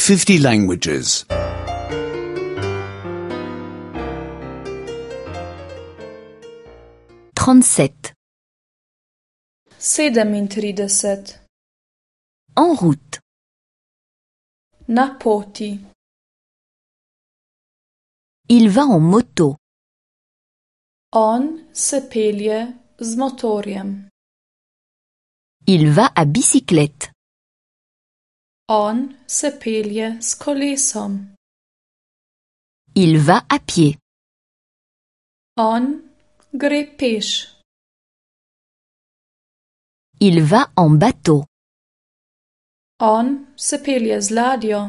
50 languages. 37. 37. En route. Na poti. Il va en moto. On se pelje z motorjem. Il va à bicyclette. On se pelje s kolesom. Il va à pied. On gre peš. Il va en bateau. On se pelje z ladjo.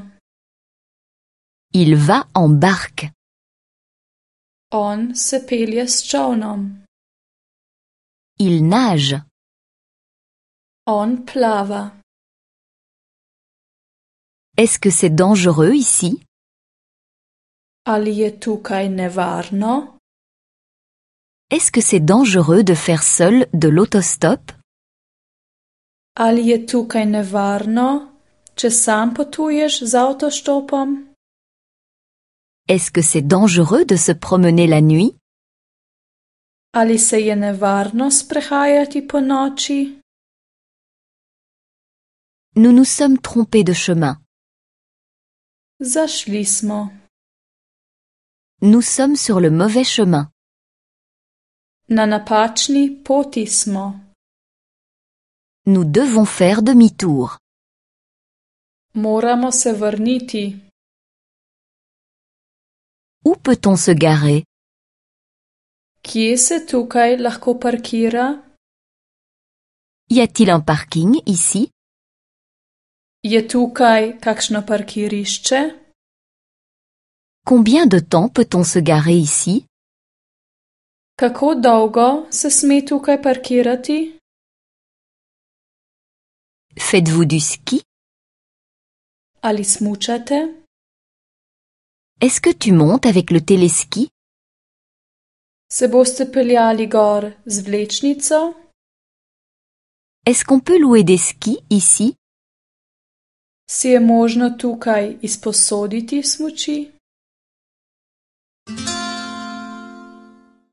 Il va en barque. On se pelje s čolnom. Il nage. On plava. Est-ce que c'est dangereux ici? Ali je tukaj nevarno? Est-ce que c'est dangereux de faire seul de l'autostop? Ali je tukaj nevarno, če sam potuješ z avtoštopom? Est-ce que c'est dangereux de se promener la nuit? Ali se je nevarno sprehajati po noči? Nous nous sommes trompés de chemin. Zašli smo. Nous sommes sur le mauvais chemin. Na napačni poti smo. Nous devons faire demi-tour. Moramo se vrniti. Où peut-on se garer? Kje se tukaj lahko parkira? Y a-t-il un parking ici? Je tukaj kakšno parkirišče? Combien de temps peut-on se garer ici? Kako dolgo se sme tukaj parkirati? Faites-vous du ski? Ali smučate? Est-ce que tu montes avec le téléski? Se boste peljali gor z vlečnico? Est-ce qu'on peut louer des skis ici? Si je možno tukaj izposoditi smuči?